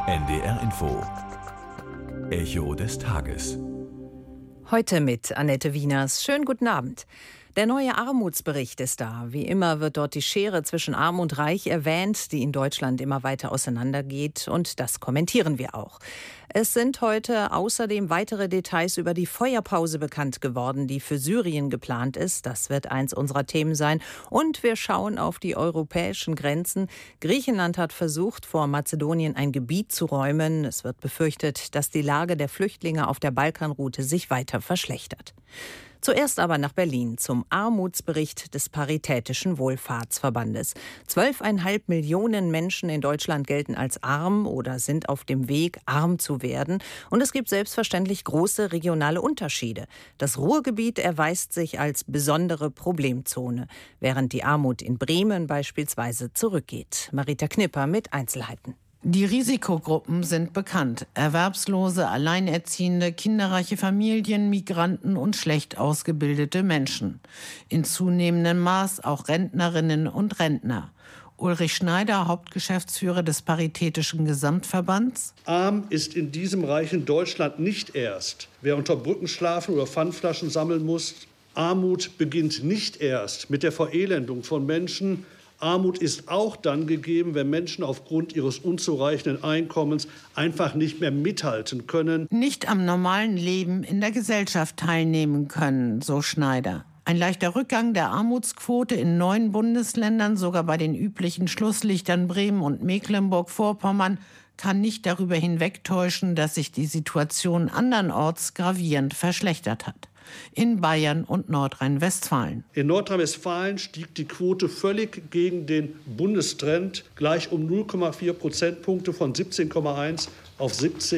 NDR Info. Echo des Tages. Heute mit Annette Wieners. Schönen guten Abend. Der neue Armutsbericht ist da. Wie immer wird dort die Schere zwischen Arm und Reich erwähnt, die in Deutschland immer weiter auseinandergeht. Und das kommentieren wir auch. Es sind heute außerdem weitere Details über die Feuerpause bekannt geworden, die für Syrien geplant ist. Das wird eins unserer Themen sein. Und wir schauen auf die europäischen Grenzen. Griechenland hat versucht, vor Mazedonien ein Gebiet zu räumen. Es wird befürchtet, dass die Lage der Flüchtlinge auf der Balkanroute sich weiter verschlechtert. Zuerst aber nach Berlin zum Armutsbericht des Paritätischen Wohlfahrtsverbandes. 12,5 Millionen Menschen in Deutschland gelten als arm oder sind auf dem Weg, arm zu werden. Und es gibt selbstverständlich große regionale Unterschiede. Das Ruhrgebiet erweist sich als besondere Problemzone, während die Armut in Bremen beispielsweise zurückgeht. Marita Knipper mit Einzelheiten. Die Risikogruppen sind bekannt. Erwerbslose, Alleinerziehende, kinderreiche Familien, Migranten und schlecht ausgebildete Menschen. In zunehmendem Maß auch Rentnerinnen und Rentner. Ulrich Schneider, Hauptgeschäftsführer des Paritätischen Gesamtverbands. Arm ist in diesem reichen Deutschland nicht erst, wer unter Brücken schlafen oder Pfandflaschen sammeln muss. Armut beginnt nicht erst mit der Verelendung von Menschen. Armut ist auch dann gegeben, wenn Menschen aufgrund ihres unzureichenden Einkommens einfach nicht mehr mithalten können. Nicht am normalen Leben in der Gesellschaft teilnehmen können, so Schneider. Ein leichter Rückgang der Armutsquote in 9 Bundesländern, sogar bei den üblichen Schlusslichtern Bremen und Mecklenburg-Vorpommern, kann nicht darüber hinwegtäuschen, dass sich die Situation andernorts gravierend verschlechtert hat. In Bayern und Nordrhein-Westfalen. In Nordrhein-Westfalen stieg die Quote völlig gegen den Bundestrend, gleich um 0,4 Prozentpunkte von 17,1 auf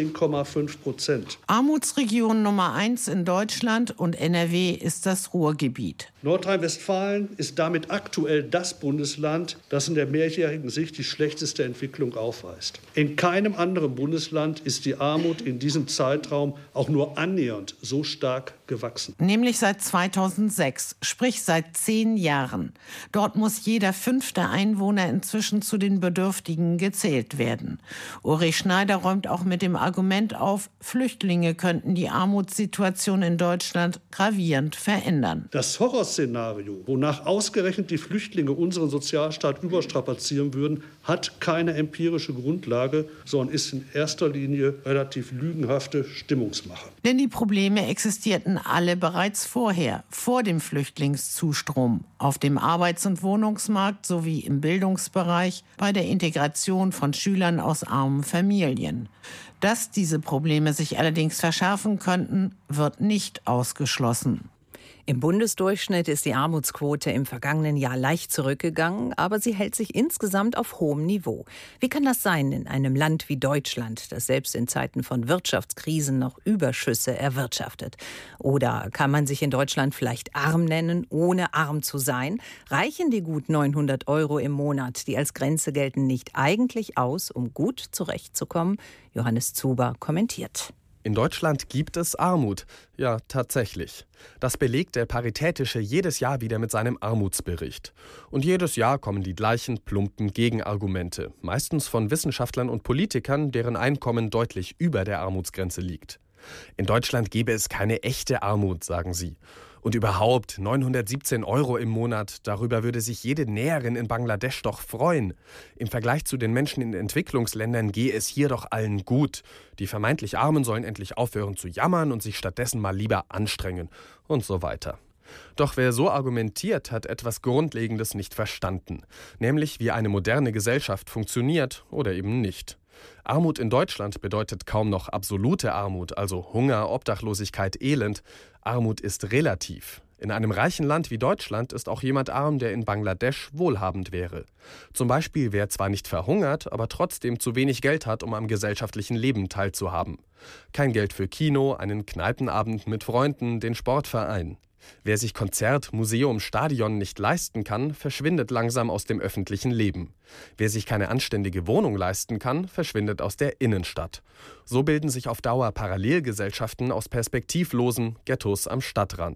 17,5%. Armutsregion Nummer 1 in Deutschland und NRW ist das Ruhrgebiet. Nordrhein-Westfalen ist damit aktuell das Bundesland, das in der mehrjährigen Sicht die schlechteste Entwicklung aufweist. In keinem anderen Bundesland ist die Armut in diesem Zeitraum auch nur annähernd so stark gewachsen. Nämlich seit 2006, sprich seit 10 Jahren. Dort muss jeder 5. Einwohner inzwischen zu den Bedürftigen gezählt werden. Ulrich Schneider räumt auch mit dem Argument auf, Flüchtlinge könnten die Armutssituation in Deutschland gravierend verändern. Das Horrorszenario, wonach ausgerechnet die Flüchtlinge unseren Sozialstaat überstrapazieren würden, hat keine empirische Grundlage, sondern ist in erster Linie relativ lügenhafte Stimmungsmache. Denn die Probleme existierten alle bereits vorher, vor dem Flüchtlingszustrom, auf dem Arbeits- und Wohnungsmarkt sowie im Bildungsbereich, bei der Integration von Schülern aus armen Familien. Dass diese Probleme sich allerdings verschärfen könnten, wird nicht ausgeschlossen. Im Bundesdurchschnitt ist die Armutsquote im vergangenen Jahr leicht zurückgegangen, aber sie hält sich insgesamt auf hohem Niveau. Wie kann das sein in einem Land wie Deutschland, das selbst in Zeiten von Wirtschaftskrisen noch Überschüsse erwirtschaftet? Oder kann man sich in Deutschland vielleicht arm nennen, ohne arm zu sein? Reichen die gut 900 € im Monat, die als Grenze gelten, nicht eigentlich aus, um gut zurechtzukommen? Johannes Zuber kommentiert. In Deutschland gibt es Armut. Ja, tatsächlich. Das belegt der Paritätische jedes Jahr wieder mit seinem Armutsbericht. Und jedes Jahr kommen die gleichen plumpen Gegenargumente, meistens von Wissenschaftlern und Politikern, deren Einkommen deutlich über der Armutsgrenze liegt. In Deutschland gäbe es keine echte Armut, sagen sie. Und überhaupt 917 € im Monat, darüber würde sich jede Näherin in Bangladesch doch freuen. Im Vergleich zu den Menschen in Entwicklungsländern gehe es hier doch allen gut. Die vermeintlich Armen sollen endlich aufhören zu jammern und sich stattdessen mal lieber anstrengen und so weiter. Doch wer so argumentiert, hat etwas Grundlegendes nicht verstanden, nämlich wie eine moderne Gesellschaft funktioniert oder eben nicht. Armut in Deutschland bedeutet kaum noch absolute Armut, also Hunger, Obdachlosigkeit, Elend. Armut ist relativ. In einem reichen Land wie Deutschland ist auch jemand arm, der in Bangladesch wohlhabend wäre. Zum Beispiel wer zwar nicht verhungert, aber trotzdem zu wenig Geld hat, um am gesellschaftlichen Leben teilzuhaben. Kein Geld für Kino, einen Kneipenabend mit Freunden, den Sportverein. Wer sich Konzert, Museum, Stadion nicht leisten kann, verschwindet langsam aus dem öffentlichen Leben. Wer sich keine anständige Wohnung leisten kann, verschwindet aus der Innenstadt. So bilden sich auf Dauer Parallelgesellschaften aus Perspektivlosen, Ghettos am Stadtrand.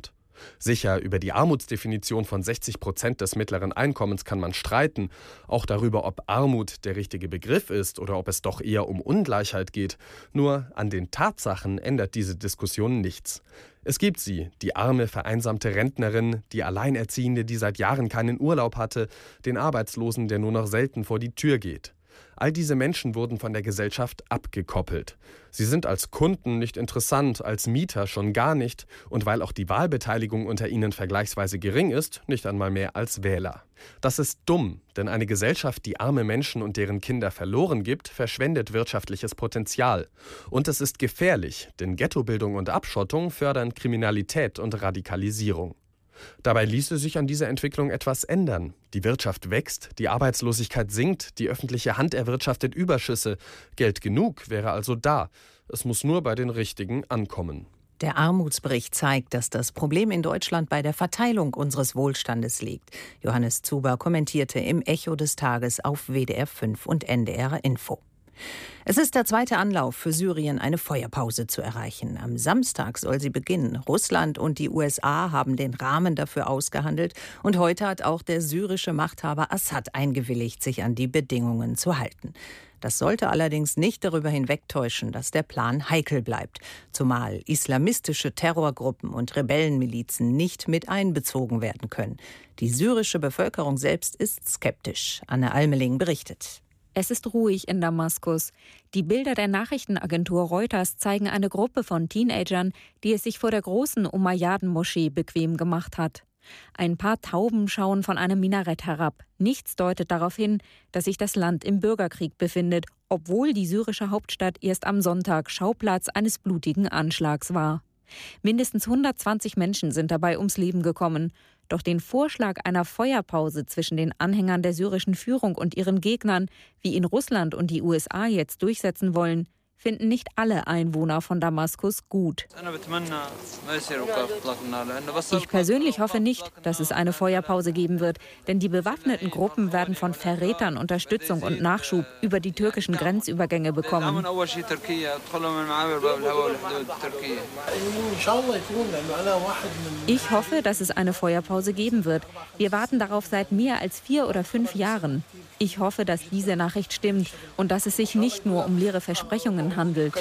Sicher, über die Armutsdefinition von 60% des mittleren Einkommens kann man streiten. Auch darüber, ob Armut der richtige Begriff ist oder ob es doch eher um Ungleichheit geht. Nur an den Tatsachen ändert diese Diskussion nichts. Es gibt sie, die arme, vereinsamte Rentnerin, die Alleinerziehende, die seit Jahren keinen Urlaub hatte, den Arbeitslosen, der nur noch selten vor die Tür geht. All diese Menschen wurden von der Gesellschaft abgekoppelt. Sie sind als Kunden nicht interessant, als Mieter schon gar nicht und weil auch die Wahlbeteiligung unter ihnen vergleichsweise gering ist, nicht einmal mehr als Wähler. Das ist dumm, denn eine Gesellschaft, die arme Menschen und deren Kinder verloren gibt, verschwendet wirtschaftliches Potenzial. Und es ist gefährlich, denn Ghettobildung und Abschottung fördern Kriminalität und Radikalisierung. Dabei ließe sich an dieser Entwicklung etwas ändern. Die Wirtschaft wächst, die Arbeitslosigkeit sinkt, die öffentliche Hand erwirtschaftet Überschüsse. Geld genug wäre also da. Es muss nur bei den Richtigen ankommen. Der Armutsbericht zeigt, dass das Problem in Deutschland bei der Verteilung unseres Wohlstandes liegt. Johannes Zuber kommentierte im Echo des Tages auf WDR 5 und NDR Info. Es ist der zweite Anlauf für Syrien, eine Feuerpause zu erreichen. Am Samstag soll sie beginnen. Russland und die USA haben den Rahmen dafür ausgehandelt. Und heute hat auch der syrische Machthaber Assad eingewilligt, sich an die Bedingungen zu halten. Das sollte allerdings nicht darüber hinwegtäuschen, dass der Plan heikel bleibt. Zumal islamistische Terrorgruppen und Rebellenmilizen nicht mit einbezogen werden können. Die syrische Bevölkerung selbst ist skeptisch. Anne Almeling berichtet. Es ist ruhig in Damaskus. Die Bilder der Nachrichtenagentur Reuters zeigen eine Gruppe von Teenagern, die es sich vor der großen Umayyaden-Moschee bequem gemacht hat. Ein paar Tauben schauen von einem Minarett herab. Nichts deutet darauf hin, dass sich das Land im Bürgerkrieg befindet, obwohl die syrische Hauptstadt erst am Sonntag Schauplatz eines blutigen Anschlags war. Mindestens 120 Menschen sind dabei ums Leben gekommen. Doch den Vorschlag einer Feuerpause zwischen den Anhängern der syrischen Führung und ihren Gegnern, wie ihn Russland und die USA jetzt durchsetzen wollen, finden nicht alle Einwohner von Damaskus gut. Ich persönlich hoffe nicht, dass es eine Feuerpause geben wird, denn die bewaffneten Gruppen werden von Verrätern Unterstützung und Nachschub über die türkischen Grenzübergänge bekommen. Ich hoffe, dass es eine Feuerpause geben wird. Wir warten darauf seit mehr als 4 oder 5 Jahren. Ich hoffe, dass diese Nachricht stimmt und dass es sich nicht nur um leere Versprechungen handelt.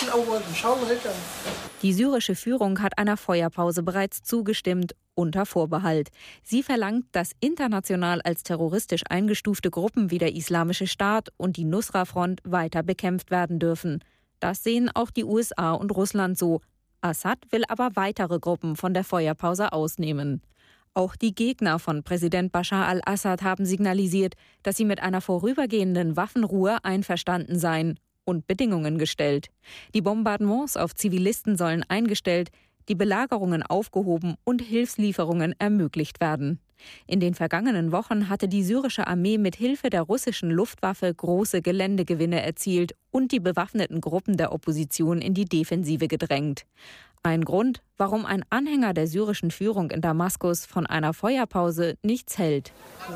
Die syrische Führung hat einer Feuerpause bereits zugestimmt, unter Vorbehalt. Sie verlangt, dass international als terroristisch eingestufte Gruppen wie der Islamische Staat und die Nusra-Front weiter bekämpft werden dürfen. Das sehen auch die USA und Russland so. Assad will aber weitere Gruppen von der Feuerpause ausnehmen. Auch die Gegner von Präsident Bashar al-Assad haben signalisiert, dass sie mit einer vorübergehenden Waffenruhe einverstanden seien und Bedingungen gestellt. Die Bombardements auf Zivilisten sollen eingestellt, die Belagerungen aufgehoben und Hilfslieferungen ermöglicht werden. In den vergangenen Wochen hatte die syrische Armee mit Hilfe der russischen Luftwaffe große Geländegewinne erzielt und die bewaffneten Gruppen der Opposition in die Defensive gedrängt. Ein Grund, warum ein Anhänger der syrischen Führung in Damaskus von einer Feuerpause nichts hält.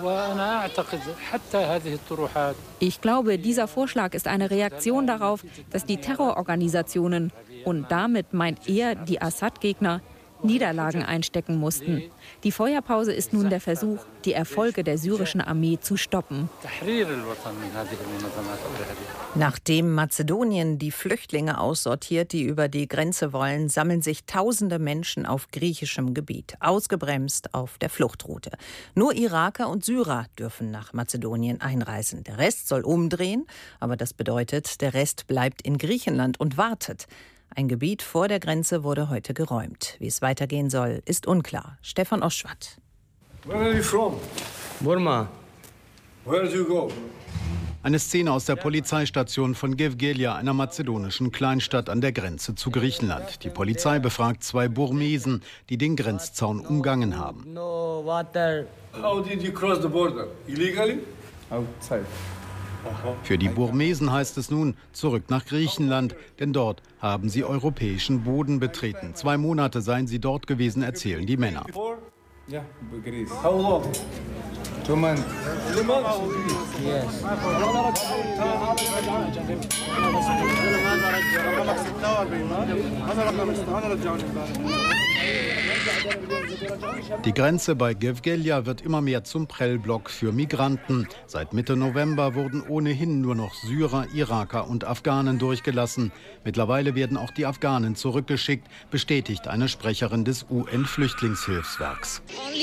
Ich glaube, dieser Vorschlag ist eine Reaktion darauf, dass die Terrororganisationen, und damit meint er die Assad-Gegner, Niederlagen einstecken mussten. Die Feuerpause ist nun der Versuch, die Erfolge der syrischen Armee zu stoppen. Nachdem Mazedonien die Flüchtlinge aussortiert, die über die Grenze wollen, sammeln sich tausende Menschen auf griechischem Gebiet, ausgebremst auf der Fluchtroute. Nur Iraker und Syrer dürfen nach Mazedonien einreisen. Der Rest soll umdrehen, aber das bedeutet, der Rest bleibt in Griechenland und wartet. Ein Gebiet vor der Grenze wurde heute geräumt. Wie es weitergehen soll, ist unklar. Stefan Oschwat. Where are you from? Burma. Where do you go? Eine Szene aus der Polizeistation von Gevgelia, einer mazedonischen Kleinstadt an der Grenze zu Griechenland. Die Polizei befragt 2 Burmesen, die den Grenzzaun umgangen haben. No water. How did you cross the border? Illegally? Outside. Für die Burmesen heißt es nun zurück nach Griechenland, denn dort haben sie europäischen Boden betreten. 2 Monate seien sie dort gewesen, erzählen die Männer. Yeah, Greece. How long? 2 months. 2 months. Die Grenze bei Gevgelija wird immer mehr zum Prellblock für Migranten. Seit Mitte November wurden ohnehin nur noch Syrer, Iraker und Afghanen durchgelassen. Mittlerweile werden auch die Afghanen zurückgeschickt, bestätigt eine Sprecherin des UN-Flüchtlingshilfswerks.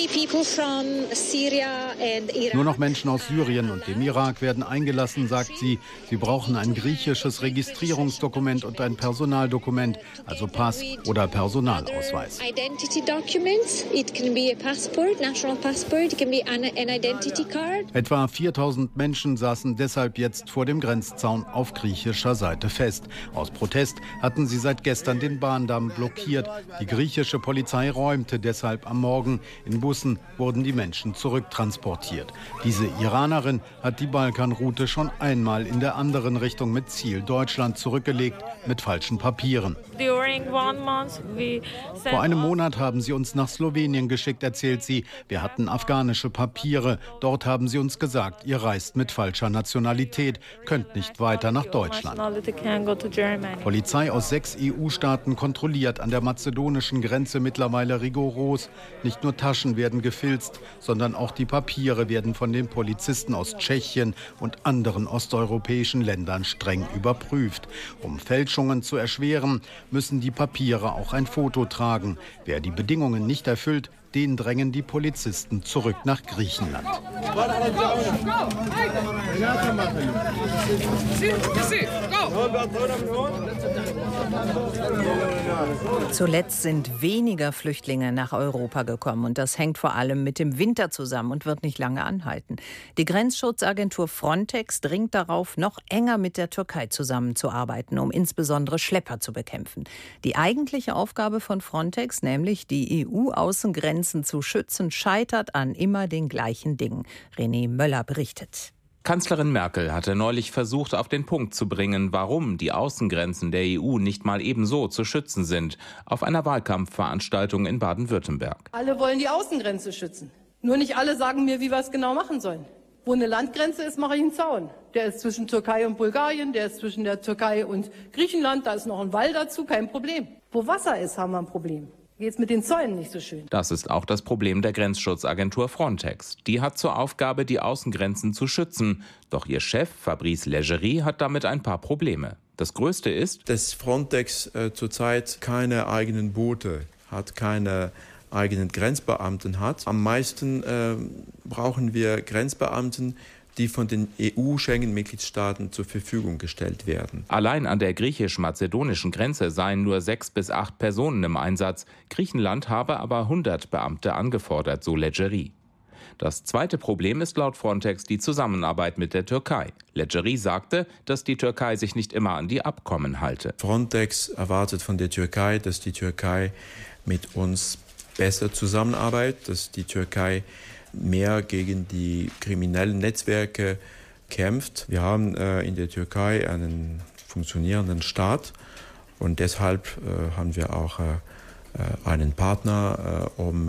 Nur noch Menschen aus Syrien und dem Irak werden eingelassen, sagt sie. Sie brauchen ein griechisches Registrierungsdokument und ein Personaldokument, also Pass oder Personalausweis. Etwa 4000 Menschen saßen deshalb jetzt vor dem Grenzzaun auf griechischer Seite fest. Aus Protest hatten sie seit gestern den Bahndamm blockiert. Die griechische Polizei räumte deshalb am Morgen. In Bussen wurden die Menschen zurücktransportiert. Diese Iranerin hat die Balkanroute schon einmal in der anderen Richtung mit Ziel Deutschland zurückgelegt, mit falschen Papieren. Vor einem Monat haben sie uns nach Slowenien geschickt, erzählt sie. Wir hatten afghanische Papiere. Dort haben sie uns gesagt, ihr reist mit falscher Nationalität, könnt nicht weiter nach Deutschland. Polizei aus 6 EU-Staaten kontrolliert an der mazedonischen Grenze mittlerweile rigoros. Nicht nur Taschen werden gefilzt, sondern auch die Papiere werden von den Polizisten aus Tschechien und anderen osteuropäischen Ländern streng überprüft. Um Fälschungen zu erschweren, müssen die Papiere auch ein Foto tragen. Wer die Bedingungen nicht erfüllt, den drängen die Polizisten zurück nach Griechenland. Zuletzt sind weniger Flüchtlinge nach Europa gekommen und das hängt vor allem mit dem Winter zusammen und wird nicht lange anhalten. Die Grenzschutzagentur Frontex dringt darauf, noch enger mit der Türkei zusammenzuarbeiten, um insbesondere Schlepper zu bekämpfen. Die eigentliche Aufgabe von Frontex, nämlich die EU-Außengrenzen zu schützen, scheitert an immer den gleichen Dingen. René Möller berichtet. Kanzlerin Merkel hatte neulich versucht, auf den Punkt zu bringen, warum die Außengrenzen der EU nicht mal ebenso zu schützen sind, auf einer Wahlkampfveranstaltung in Baden-Württemberg. Alle wollen die Außengrenze schützen. Nur nicht alle sagen mir, wie wir es genau machen sollen. Wo eine Landgrenze ist, mache ich einen Zaun. Der ist zwischen Türkei und Bulgarien, der ist zwischen der Türkei und Griechenland, da ist noch ein Wall dazu, kein Problem. Wo Wasser ist, haben wir ein Problem. Geht's mit den Zäunen nicht so schön. Das ist auch das Problem der Grenzschutzagentur Frontex. Die hat zur Aufgabe, die Außengrenzen zu schützen. Doch ihr Chef, Fabrice Leggeri, hat damit ein paar Probleme. Das größte ist, dass Frontex zurzeit keine eigenen Boote hat, keine eigenen Grenzbeamten hat. Am meisten brauchen wir Grenzbeamten, die von den EU-Schengen-Mitgliedstaaten zur Verfügung gestellt werden. Allein an der griechisch-mazedonischen Grenze seien nur 6 bis 8 Personen im Einsatz. Griechenland habe aber 100 Beamte angefordert, so Leggeri. Das zweite Problem ist laut Frontex die Zusammenarbeit mit der Türkei. Leggeri sagte, dass die Türkei sich nicht immer an die Abkommen halte. Frontex erwartet von der Türkei, dass die Türkei mit uns besser zusammenarbeitet, dass die Türkei mehr gegen die kriminellen Netzwerke kämpft. Wir haben in der Türkei einen funktionierenden Staat und deshalb haben wir auch einen Partner, um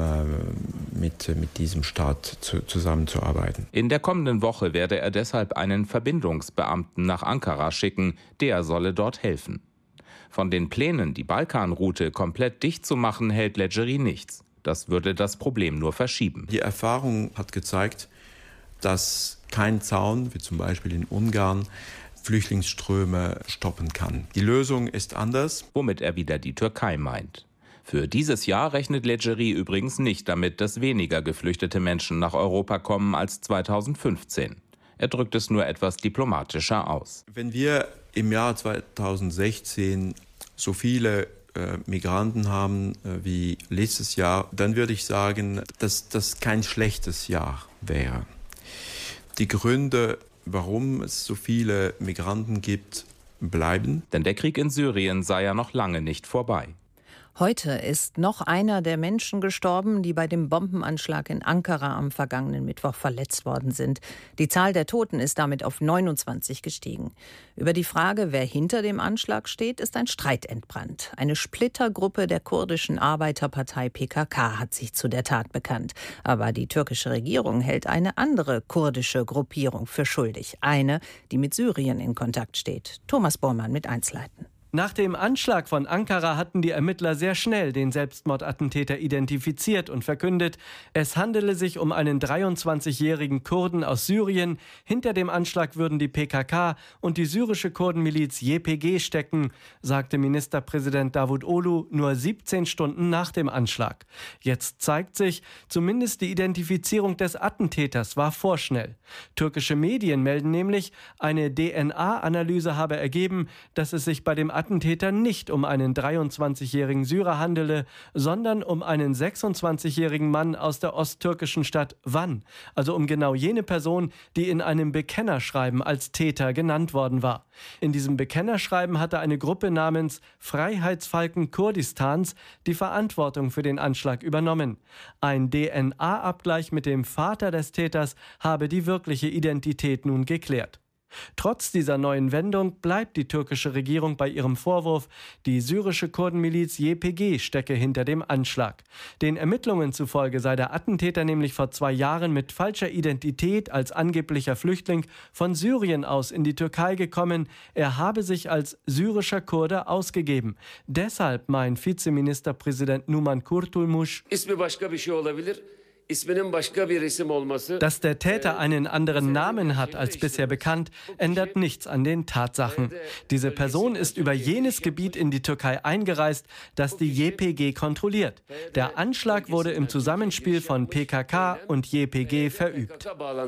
mit diesem Staat zusammenzuarbeiten. In der kommenden Woche werde er deshalb einen Verbindungsbeamten nach Ankara schicken. Der solle dort helfen. Von den Plänen, die Balkanroute komplett dicht zu machen, hält Leggeri nichts. Das würde das Problem nur verschieben. Die Erfahrung hat gezeigt, dass kein Zaun, wie zum Beispiel in Ungarn, Flüchtlingsströme stoppen kann. Die Lösung ist anders. Womit er wieder die Türkei meint. Für dieses Jahr rechnet Leggeri übrigens nicht damit, dass weniger geflüchtete Menschen nach Europa kommen als 2015. Er drückt es nur etwas diplomatischer aus. Wenn wir im Jahr 2016 so viele Migranten haben wie letztes Jahr, dann würde ich sagen, dass das kein schlechtes Jahr wäre. Die Gründe, warum es so viele Migranten gibt, bleiben. Denn der Krieg in Syrien sei ja noch lange nicht vorbei. Heute ist noch einer der Menschen gestorben, die bei dem Bombenanschlag in Ankara am vergangenen Mittwoch verletzt worden sind. Die Zahl der Toten ist damit auf 29 gestiegen. Über die Frage, wer hinter dem Anschlag steht, ist ein Streit entbrannt. Eine Splittergruppe der kurdischen Arbeiterpartei PKK hat sich zu der Tat bekannt. Aber die türkische Regierung hält eine andere kurdische Gruppierung für schuldig. Eine, die mit Syrien in Kontakt steht. Thomas Bormann mit Einzelheiten. Nach dem Anschlag von Ankara hatten die Ermittler sehr schnell den Selbstmordattentäter identifiziert und verkündet, es handele sich um einen 23-jährigen Kurden aus Syrien. Hinter dem Anschlag würden die PKK und die syrische Kurdenmiliz YPG stecken, sagte Ministerpräsident Davutoglu nur 17 Stunden nach dem Anschlag. Jetzt zeigt sich, zumindest die Identifizierung des Attentäters war vorschnell. Türkische Medien melden nämlich, eine DNA-Analyse habe ergeben, dass es sich bei dem Attentäter nicht um einen 23-jährigen Syrer handele, sondern um einen 26-jährigen Mann aus der osttürkischen Stadt Van, also um genau jene Person, die in einem Bekennerschreiben als Täter genannt worden war. In diesem Bekennerschreiben hatte eine Gruppe namens Freiheitsfalken Kurdistans die Verantwortung für den Anschlag übernommen. Ein DNA-Abgleich mit dem Vater des Täters habe die wirkliche Identität nun geklärt. Trotz dieser neuen Wendung bleibt die türkische Regierung bei ihrem Vorwurf, die syrische Kurdenmiliz YPG stecke hinter dem Anschlag. Den Ermittlungen zufolge sei der Attentäter nämlich vor 2 Jahren mit falscher Identität als angeblicher Flüchtling von Syrien aus in die Türkei gekommen. Er habe sich als syrischer Kurde ausgegeben. Deshalb meint Vizeministerpräsident Numan Kurtulmuş, dass der Täter einen anderen Namen hat als bisher bekannt, ändert nichts an den Tatsachen. Diese Person ist über jenes Gebiet in die Türkei eingereist, das die YPG kontrolliert. Der Anschlag wurde im Zusammenspiel von PKK und YPG verübt.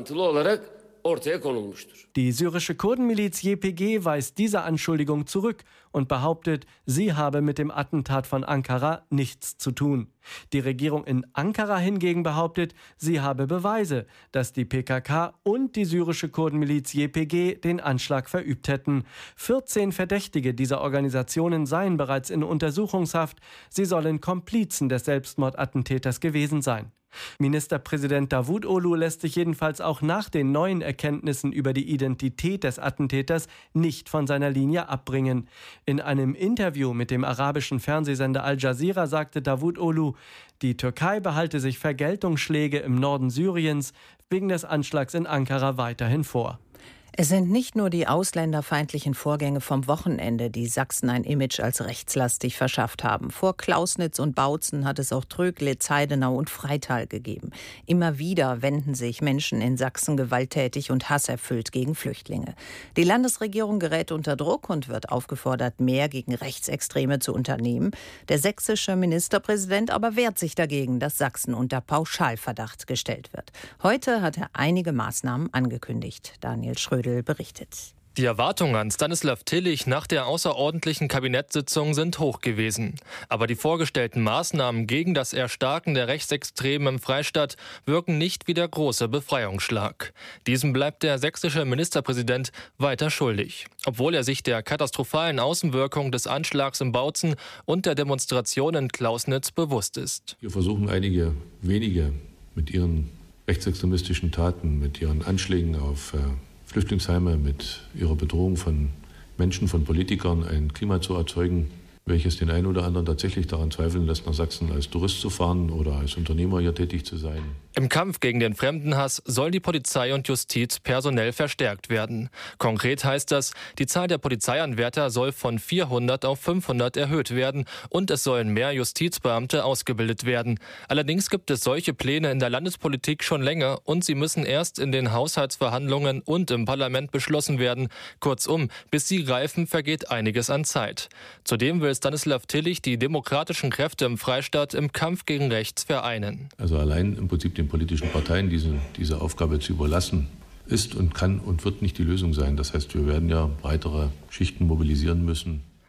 Die syrische Kurdenmiliz YPG weist diese Anschuldigung zurück und behauptet, sie habe mit dem Attentat von Ankara nichts zu tun. Die Regierung in Ankara hingegen behauptet, sie habe Beweise, dass die PKK und die syrische Kurdenmiliz YPG den Anschlag verübt hätten. 14 Verdächtige dieser Organisationen seien bereits in Untersuchungshaft. Sie sollen Komplizen des Selbstmordattentäters gewesen sein. Ministerpräsident Davutoglu lässt sich jedenfalls auch nach den neuen Erkenntnissen über die Identität des Attentäters nicht von seiner Linie abbringen. In einem Interview mit dem arabischen Fernsehsender Al Jazeera sagte Davutoglu, die Türkei behalte sich Vergeltungsschläge im Norden Syriens wegen des Anschlags in Ankara weiterhin vor. Es sind nicht nur die ausländerfeindlichen Vorgänge vom Wochenende, die Sachsen ein Image als rechtslastig verschafft haben. Vor Klausnitz und Bautzen hat es auch Tröglitz, Heidenau und Freital gegeben. Immer wieder wenden sich Menschen in Sachsen gewalttätig und hasserfüllt gegen Flüchtlinge. Die Landesregierung gerät unter Druck und wird aufgefordert, mehr gegen Rechtsextreme zu unternehmen. Der sächsische Ministerpräsident aber wehrt sich dagegen, dass Sachsen unter Pauschalverdacht gestellt wird. Heute hat er einige Maßnahmen angekündigt. Daniel Schröder berichtet. Die Erwartungen an Stanislav Tillich nach der außerordentlichen Kabinettssitzung sind hoch gewesen. Aber die vorgestellten Maßnahmen gegen das Erstarken der Rechtsextremen im Freistaat wirken nicht wie der große Befreiungsschlag. Diesem bleibt der sächsische Ministerpräsident weiter schuldig, obwohl er sich der katastrophalen Außenwirkung des Anschlags in Bautzen und der Demonstration in Klausnitz bewusst ist. Wir versuchen einige wenige mit ihren rechtsextremistischen Taten, mit ihren Anschlägen auf Flüchtlingsheime, mit ihrer Bedrohung von Menschen, von Politikern ein Klima zu erzeugen, welches den einen oder anderen tatsächlich daran zweifeln lässt, nach Sachsen als Tourist zu fahren oder als Unternehmer hier tätig zu sein. Im Kampf gegen den Fremdenhass soll die Polizei und Justiz personell verstärkt werden. Konkret heißt das, die Zahl der Polizeianwärter soll von 400 auf 500 erhöht werden und es sollen mehr Justizbeamte ausgebildet werden. Allerdings gibt es solche Pläne in der Landespolitik schon länger und sie müssen erst in den Haushaltsverhandlungen und im Parlament beschlossen werden. Kurzum, bis sie greifen, vergeht einiges an Zeit. Zudem will Stanislav Tillich die demokratischen Kräfte im Freistaat im Kampf gegen rechts vereinen. Also allein im Prinzip den politischen Parteien diese Aufgabe zu überlassen, ist und kann und wird nicht die Lösung sein. Das heißt, wir werden ja breitere Schichten mobilisieren müssen.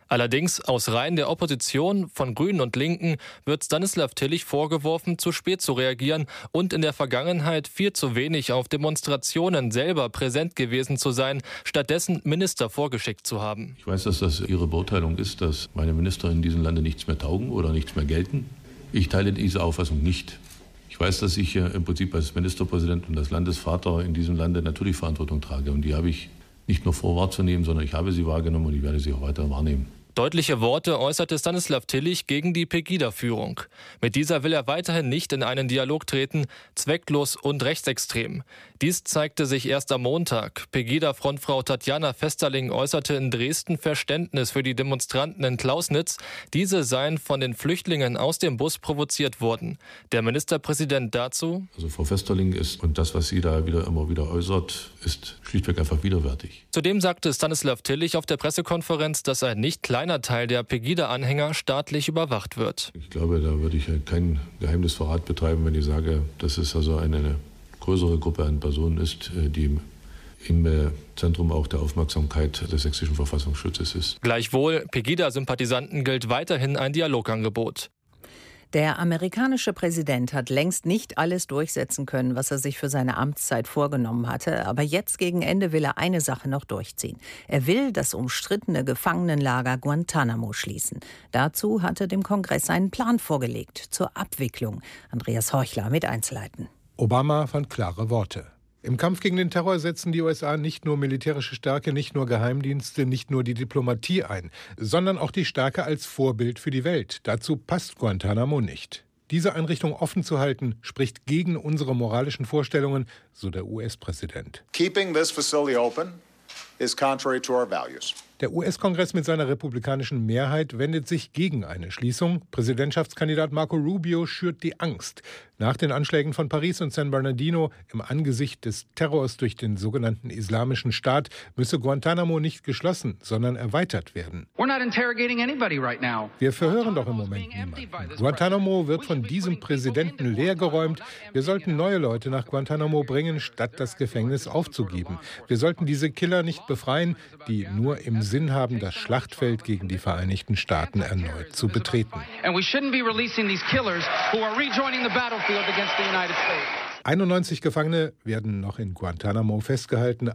Allerdings aus Reihen der Opposition von Grünen und Linken wird Stanislav Tillich vorgeworfen, zu spät zu reagieren und in der Vergangenheit viel zu wenig auf Demonstrationen selber präsent gewesen zu sein, stattdessen Minister vorgeschickt zu haben. Ich weiß, dass das Ihre Beurteilung ist, dass meine Minister in diesem Lande nichts mehr taugen oder nichts mehr gelten. Ich teile diese Auffassung nicht. Ich weiß, dass ich im Prinzip als Ministerpräsident und als Landesvater in diesem Lande natürlich Verantwortung trage. Und die habe ich nicht nur vor wahrzunehmen, sondern ich habe sie wahrgenommen und ich werde sie auch weiter wahrnehmen. Deutliche Worte äußerte Stanislav Tillich gegen die Pegida-Führung. Mit dieser will er weiterhin nicht in einen Dialog treten, zwecklos und rechtsextrem. Dies zeigte sich erst am Montag. Pegida-Frontfrau Tatjana Vesterling äußerte in Dresden Verständnis für die Demonstranten in Klausnitz. Diese seien von den Flüchtlingen aus dem Bus provoziert worden. Der Ministerpräsident dazu: Also Frau Vesterling ist, und das, was sie da immer wieder äußert, ist schlichtweg einfach widerwärtig. Zudem sagte Stanislav Tillich auf der Pressekonferenz, dass ein nicht kleiner Teil der Pegida-Anhänger staatlich überwacht wird. Ich glaube, da würde ich kein Geheimnisverrat betreiben, wenn ich sage, dass es also eine größere Gruppe an Personen ist, die im Zentrum auch der Aufmerksamkeit des sächsischen Verfassungsschutzes ist. Gleichwohl, Pegida-Sympathisanten gilt weiterhin ein Dialogangebot. Der amerikanische Präsident hat längst nicht alles durchsetzen können, was er sich für seine Amtszeit vorgenommen hatte. Aber jetzt gegen Ende will er eine Sache noch durchziehen. Er will das umstrittene Gefangenenlager Guantanamo schließen. Dazu hat er dem Kongress einen Plan vorgelegt zur Abwicklung. Andreas Horchler mit Einzelheiten. Obama fand klare Worte. Im Kampf gegen den Terror setzen die USA nicht nur militärische Stärke, nicht nur Geheimdienste, nicht nur die Diplomatie ein, sondern auch die Stärke als Vorbild für die Welt. Dazu passt Guantanamo nicht. Diese Einrichtung offen zu halten, spricht gegen unsere moralischen Vorstellungen, so der US-Präsident. Keeping this facility open is contrary to our values. Der US-Kongress mit seiner republikanischen Mehrheit wendet sich gegen eine Schließung. Präsidentschaftskandidat Marco Rubio schürt die Angst. Nach den Anschlägen von Paris und San Bernardino im Angesicht des Terrors durch den sogenannten Islamischen Staat müsse Guantanamo nicht geschlossen, sondern erweitert werden. Wir verhören doch im Moment niemanden. Guantanamo wird von diesem Präsidenten leergeräumt. Wir sollten neue Leute nach Guantanamo bringen, statt das Gefängnis aufzugeben. Wir sollten diese Killer nicht befreien, die nur im Sinn haben, das Schlachtfeld gegen die Vereinigten Staaten erneut zu betreten. 91 Gefangene werden noch in Guantanamo festgehalten.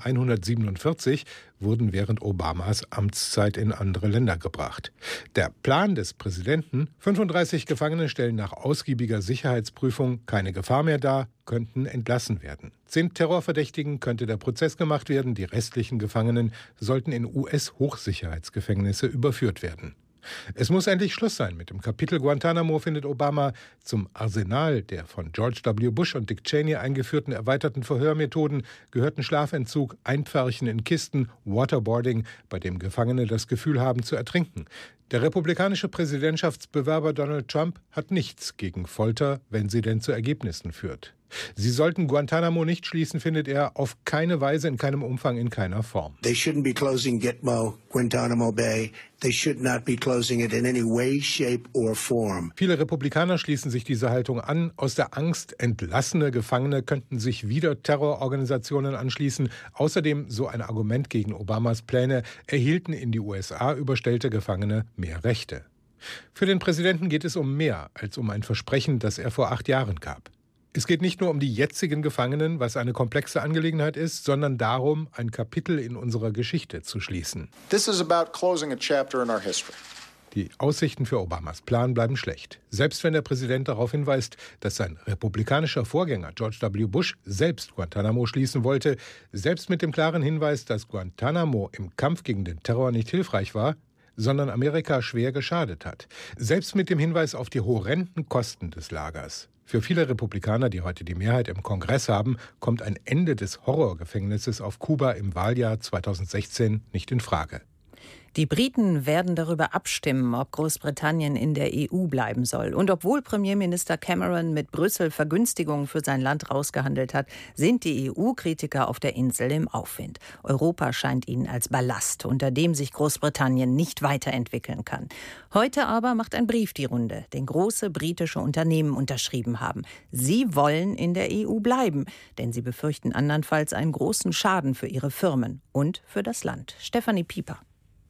147 wurden während Obamas Amtszeit in andere Länder gebracht. Der Plan des Präsidenten: 35 Gefangene stellen nach ausgiebiger Sicherheitsprüfung keine Gefahr mehr dar, könnten entlassen werden. 10 Terrorverdächtigen könnte der Prozess gemacht werden. Die restlichen Gefangenen sollten in US-Hochsicherheitsgefängnisse überführt werden. Es muss endlich Schluss sein mit dem Kapitel Guantanamo, findet Obama. Zum Arsenal der von George W. Bush und Dick Cheney eingeführten erweiterten Verhörmethoden gehörten Schlafentzug, Einpferchen in Kisten, Waterboarding, bei dem Gefangene das Gefühl haben zu ertrinken. Der republikanische Präsidentschaftsbewerber Donald Trump hat nichts gegen Folter, wenn sie denn zu Ergebnissen führt. Sie sollten Guantanamo nicht schließen, findet er, auf keine Weise, in keinem Umfang, in keiner Form. They shouldn't be closing Gitmo, Guantanamo Bay. They should not be closing it in any way, shape or form. Viele Republikaner schließen sich dieser Haltung an. Aus der Angst, entlassene Gefangene könnten sich wieder Terrororganisationen anschließen. Außerdem, so ein Argument gegen Obamas Pläne, erhielten in die USA überstellte Gefangene mehr Rechte. Für den Präsidenten geht es um mehr als um ein Versprechen, das er vor 8 Jahren gab. Es geht nicht nur um die jetzigen Gefangenen, was eine komplexe Angelegenheit ist, sondern darum, ein Kapitel in unserer Geschichte zu schließen. This is about closing a chapter in our history. Die Aussichten für Obamas Plan bleiben schlecht. Selbst wenn der Präsident darauf hinweist, dass sein republikanischer Vorgänger George W. Bush selbst Guantanamo schließen wollte, selbst mit dem klaren Hinweis, dass Guantanamo im Kampf gegen den Terror nicht hilfreich war, sondern Amerika schwer geschadet hat. Selbst mit dem Hinweis auf die horrenden Kosten des Lagers. Für viele Republikaner, die heute die Mehrheit im Kongress haben, kommt ein Ende des Horrorgefängnisses auf Kuba im Wahljahr 2016 nicht in Frage. Die Briten werden darüber abstimmen, ob Großbritannien in der EU bleiben soll. Und obwohl Premierminister Cameron mit Brüssel Vergünstigungen für sein Land rausgehandelt hat, sind die EU-Kritiker auf der Insel im Aufwind. Europa scheint ihnen als Ballast, unter dem sich Großbritannien nicht weiterentwickeln kann. Heute aber macht ein Brief die Runde, den große britische Unternehmen unterschrieben haben. Sie wollen in der EU bleiben, denn sie befürchten andernfalls einen großen Schaden für ihre Firmen und für das Land. Stefanie Pieper.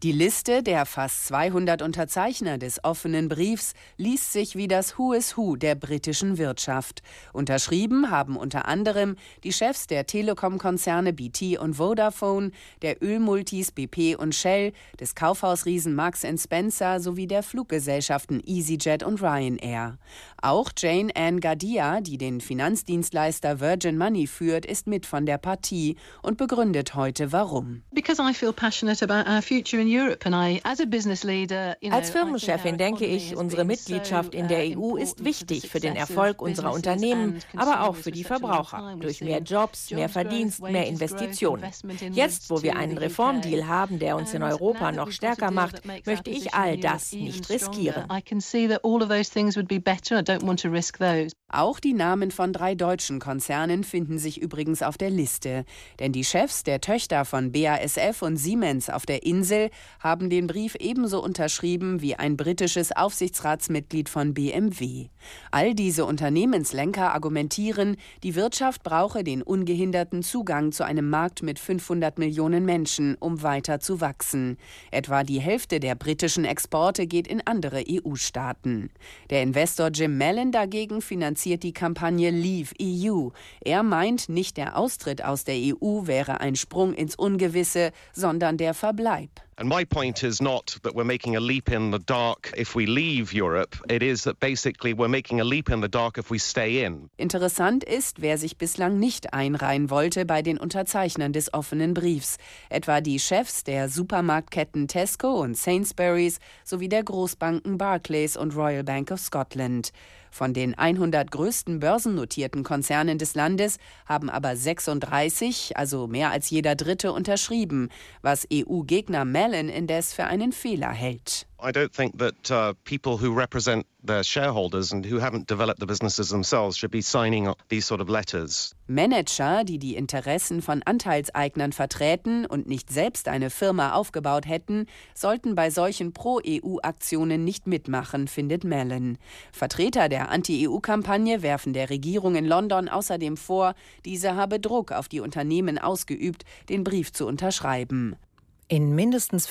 Die Liste der fast 200 Unterzeichner des offenen Briefs liest sich wie das Who is Who der britischen Wirtschaft. Unterschrieben haben unter anderem die Chefs der Telekom-Konzerne BT und Vodafone, der Ölmultis BP und Shell, des Kaufhausriesen Marks & Spencer sowie der Fluggesellschaften EasyJet und Ryanair. Auch Jane Ann Gadea, die den Finanzdienstleister Virgin Money führt, ist mit von der Partie und begründet heute, warum. Als Firmenchefin denke ich, unsere Mitgliedschaft in der EU ist wichtig für den Erfolg unserer Unternehmen, aber auch für die Verbraucher. Durch mehr Jobs, mehr Verdienst, mehr Investitionen. Jetzt, wo wir einen Reformdeal haben, der uns in Europa noch stärker macht, möchte ich all das nicht riskieren. Auch die Namen von 3 deutschen Konzernen finden sich übrigens auf der Liste. Denn die Chefs der Töchter von BASF und Siemens auf der Insel haben den Brief ebenso unterschrieben wie ein britisches Aufsichtsratsmitglied von BMW. All diese Unternehmenslenker argumentieren, die Wirtschaft brauche den ungehinderten Zugang zu einem Markt mit 500 Millionen Menschen, um weiter zu wachsen. Etwa die Hälfte der britischen Exporte geht in andere EU-Staaten. Der Investor Jim Mellon dagegen finanziert die Kampagne Leave EU. Er meint, nicht der Austritt aus der EU wäre ein Sprung ins Ungewisse, sondern der Verbleib. And my point is not that we're making a leap in the dark if we leave Europe. It is that basically we're making a leap in the dark if we stay in. Interessant ist, wer sich bislang nicht einreihen wollte bei den Unterzeichnern des offenen Briefs. Etwa die Chefs der Supermarktketten Tesco und Sainsbury's sowie der Großbanken Barclays und Royal Bank of Scotland. Von den 100 größten börsennotierten Konzernen des Landes haben aber 36, also mehr als jeder Dritte, unterschrieben, was EU-Gegner Mellon indes für einen Fehler hält. I don't think that people who represent their shareholders and who haven't developed the businesses themselves should be signing these sort of letters. Manager, die die Interessen von Anteilseignern vertreten und nicht selbst eine Firma aufgebaut hätten, sollten bei solchen Pro-EU-Aktionen nicht mitmachen, findet Mellon. Vertreter der Anti-EU-Kampagne werfen der Regierung in London außerdem vor, diese habe Druck auf die Unternehmen ausgeübt, den Brief zu unterschreiben. In mindestens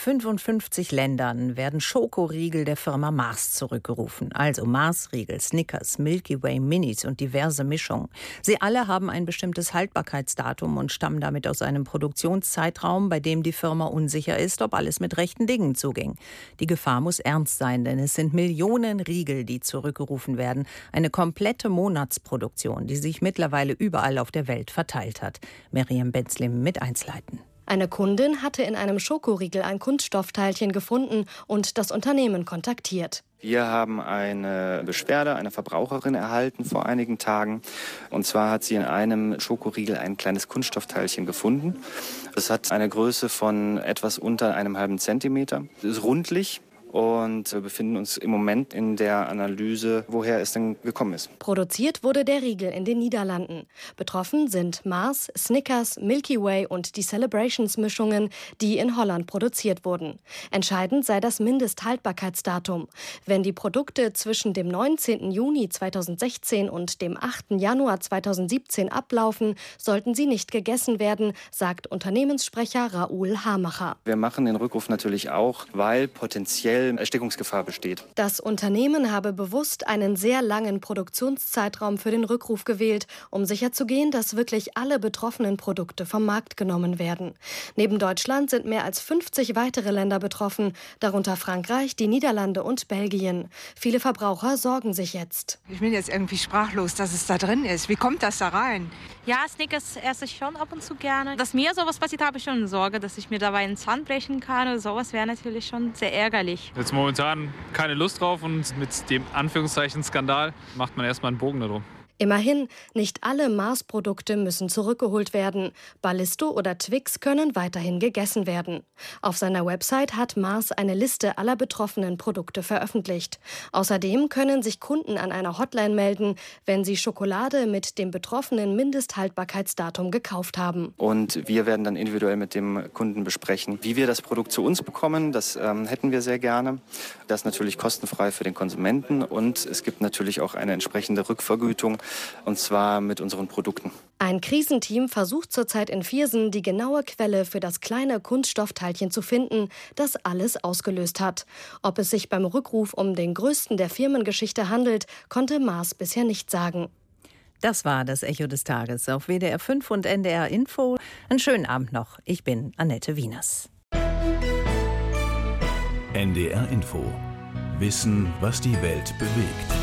55 Ländern werden Schokoriegel der Firma Mars zurückgerufen. Also Mars-Riegel, Snickers, Milky Way Minis und diverse Mischungen. Sie alle haben ein bestimmtes Haltbarkeitsdatum und stammen damit aus einem Produktionszeitraum, bei dem die Firma unsicher ist, ob alles mit rechten Dingen zuging. Die Gefahr muss ernst sein, denn es sind Millionen Riegel, die zurückgerufen werden. Eine komplette Monatsproduktion, die sich mittlerweile überall auf der Welt verteilt hat. Miriam Benzlim mit Einzelheiten. Eine Kundin hatte in einem Schokoriegel ein Kunststoffteilchen gefunden und das Unternehmen kontaktiert. Wir haben eine Beschwerde einer Verbraucherin erhalten vor einigen Tagen. Und zwar hat sie in einem Schokoriegel ein kleines Kunststoffteilchen gefunden. Es hat eine Größe von etwas unter einem halben Zentimeter. Es ist rundlich. Und wir befinden uns im Moment in der Analyse, woher es denn gekommen ist. Produziert wurde der Riegel in den Niederlanden. Betroffen sind Mars, Snickers, Milky Way und die Celebrations-Mischungen, die in Holland produziert wurden. Entscheidend sei das Mindesthaltbarkeitsdatum. Wenn die Produkte zwischen dem 19. Juni 2016 und dem 8. Januar 2017 ablaufen, sollten sie nicht gegessen werden, sagt Unternehmenssprecher Raoul Hamacher. Wir machen den Rückruf natürlich auch, weil potenziell Erstickungsgefahr besteht. Das Unternehmen habe bewusst einen sehr langen Produktionszeitraum für den Rückruf gewählt, um sicherzugehen, dass wirklich alle betroffenen Produkte vom Markt genommen werden. Neben Deutschland sind mehr als 50 weitere Länder betroffen, darunter Frankreich, die Niederlande und Belgien. Viele Verbraucher sorgen sich jetzt. Ich bin jetzt irgendwie sprachlos, dass es da drin ist. Wie kommt das da rein? Ja, Snickers esse ich schon ab und zu gerne. Dass mir sowas passiert, habe ich schon Sorge, dass ich mir dabei einen Zahn brechen kann oder sowas wäre natürlich schon sehr ärgerlich. Jetzt momentan keine Lust drauf und mit dem Anführungszeichen Skandal macht man erstmal einen Bogen darum. Immerhin, nicht alle Mars-Produkte müssen zurückgeholt werden. Ballisto oder Twix können weiterhin gegessen werden. Auf seiner Website hat Mars eine Liste aller betroffenen Produkte veröffentlicht. Außerdem können sich Kunden an einer Hotline melden, wenn sie Schokolade mit dem betroffenen Mindesthaltbarkeitsdatum gekauft haben. Und wir werden dann individuell mit dem Kunden besprechen, wie wir das Produkt zu uns bekommen. Das hätten wir sehr gerne. Das ist natürlich kostenfrei für den Konsumenten und es gibt natürlich auch eine entsprechende Rückvergütung und zwar mit unseren Produkten. Ein Krisenteam versucht zurzeit in Viersen, die genaue Quelle für das kleine Kunststoffteilchen zu finden, das alles ausgelöst hat. Ob es sich beim Rückruf um den größten der Firmengeschichte handelt, konnte Mars bisher nicht sagen. Das war das Echo des Tages auf WDR 5 und NDR Info. Einen schönen Abend noch. Ich bin Annette Wieners. NDR Info. Wissen, was die Welt bewegt.